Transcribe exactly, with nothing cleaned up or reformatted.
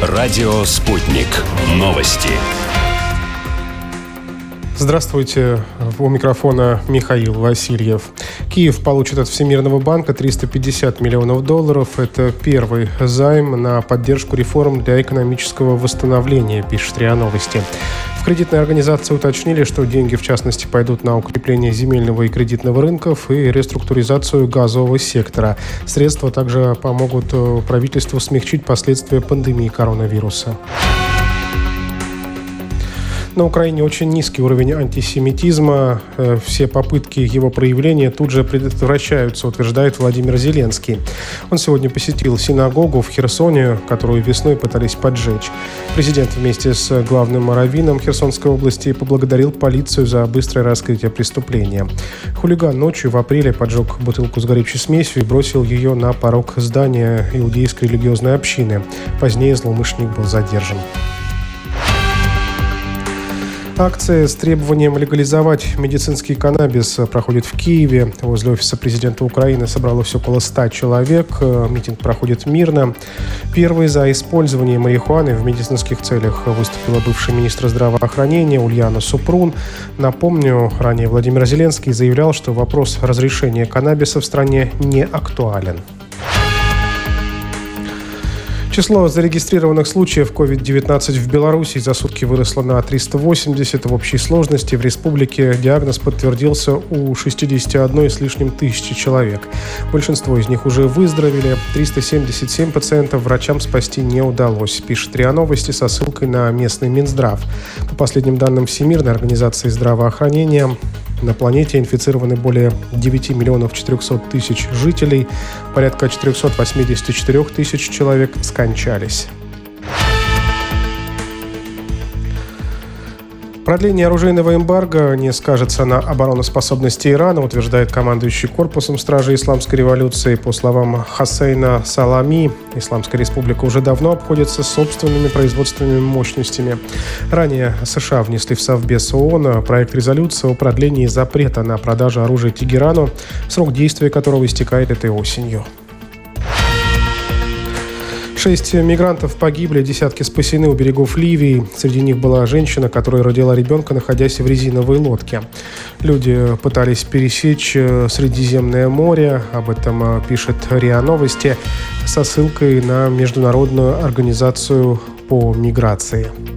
Радио «Спутник». Новости. Здравствуйте. У микрофона Михаил Васильев. Киев получит от Всемирного банка триста пятьдесят миллионов долларов. Это первый займ на поддержку реформ для экономического восстановления, пишет РИА Новости. В кредитной организации уточнили, что деньги, в частности, пойдут на укрепление земельного и кредитного рынков и реструктуризацию газового сектора. Средства также помогут правительству смягчить последствия пандемии коронавируса. На Украине очень низкий уровень антисемитизма. Все попытки его проявления тут же предотвращаются, утверждает Владимир Зеленский. Он сегодня посетил синагогу в Херсоне, которую весной пытались поджечь. Президент вместе с главным раввином Херсонской области поблагодарил полицию за быстрое раскрытие преступления. Хулиган ночью в апреле поджег бутылку с горючей смесью и бросил ее на порог здания иудейской религиозной общины. Позднее злоумышленник был задержан. Акция с требованием легализовать медицинский каннабис проходит в Киеве. Возле офиса президента Украины собралось около ста человек. Митинг проходит мирно. Первой за использование марихуаны в медицинских целях выступила бывший министр здравоохранения Ульяна Супрун. Напомню, ранее Владимир Зеленский заявлял, что вопрос разрешения каннабиса в стране не актуален. Число зарегистрированных случаев ковид девятнадцать в Беларуси за сутки выросло на триста восемьдесят. В общей сложности в республике диагноз подтвердился у шестидесяти одной с лишним тысячи человек. Большинство из них уже выздоровели. триста семьдесят семь пациентов врачам спасти не удалось, пишет РИА Новости со ссылкой на местный Минздрав. По последним данным Всемирной организации здравоохранения, на планете инфицированы более девяти миллионов четырехсот тысяч жителей, порядка четыреста восемьдесят четыре тысяч человек скончались. Продление оружейного эмбарго не скажется на обороноспособности Ирана, утверждает командующий корпусом стражей исламской революции. По словам Хасейна Салами, Исламская республика уже давно обходится собственными производственными мощностями. Ранее США внесли в Совбез ООН проект резолюции о продлении запрета на продажу оружия Тегерану, срок действия которого истекает этой осенью. Шесть мигрантов погибли, десятки спасены у берегов Ливии. Среди них была женщина, которая родила ребенка, находясь в резиновой лодке. Люди пытались пересечь Средиземное море. Об этом пишет РИА Новости со ссылкой на Международную организацию по миграции.